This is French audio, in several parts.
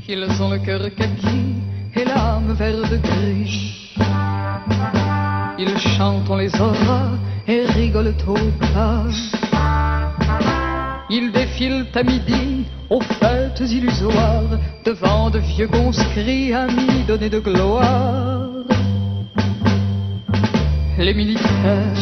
Ils ont le cœur kaki et l'âme vert de gris. Ils chantent, on les aura et rigolent au pas. Ils défilent à midi aux fêtes illusoires, devant de vieux conscrits amis donnés de gloire. Les militaires.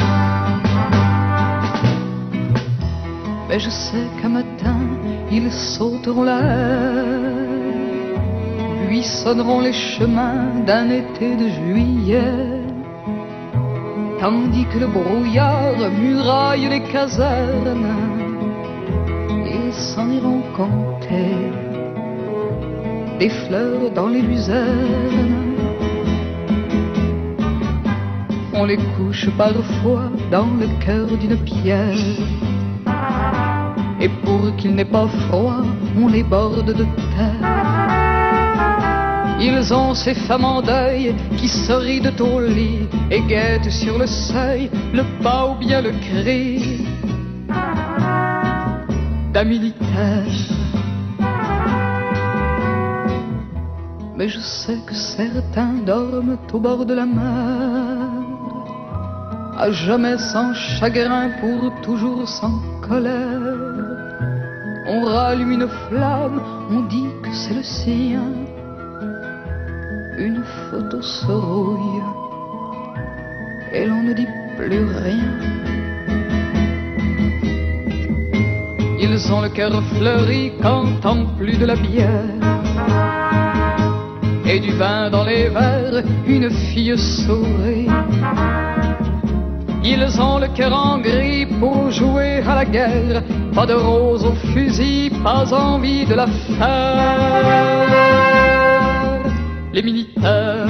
Mais je sais qu'un matin ils sauteront l'air, buissonneront les chemins d'un été de juillet, tandis que le brouillard muraille les casernes. Ils s'en iront compter des fleurs dans les luzernes. On les couche parfois dans le cœur d'une pierre, et pour qu'il n'ait pas froid, on les borde de terre. Ils ont ces femmes en deuil qui se rident au lit et guettent sur le seuil le pas ou bien le cri d'un militaire. Mais je sais que certains dorment au bord de la mer, à jamais sans chagrin, pour toujours sans colère. On rallume une flamme, on dit que c'est le sien. Une photo se rouille et l'on ne dit plus rien. Ils ont le cœur fleuri quand en plus de la bière et du vin dans les verres, une fille sourit. Ils ont le cœur en gris pour jouer à la guerre, pas de rose au fusil, pas envie de la faire. Les militaires.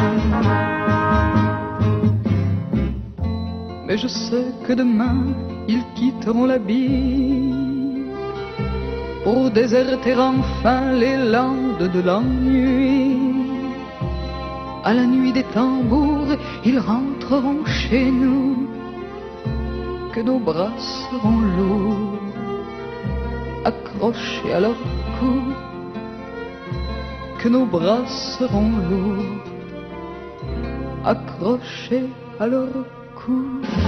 Mais je sais que demain ils quitteront la bille pour déserter enfin les landes de l'ennui. À la nuit des tambours, ils rentreront chez nous, que nos bras seront lourds, accrochés à leur cou, que nos bras seront lourds, accrochés à leur cou.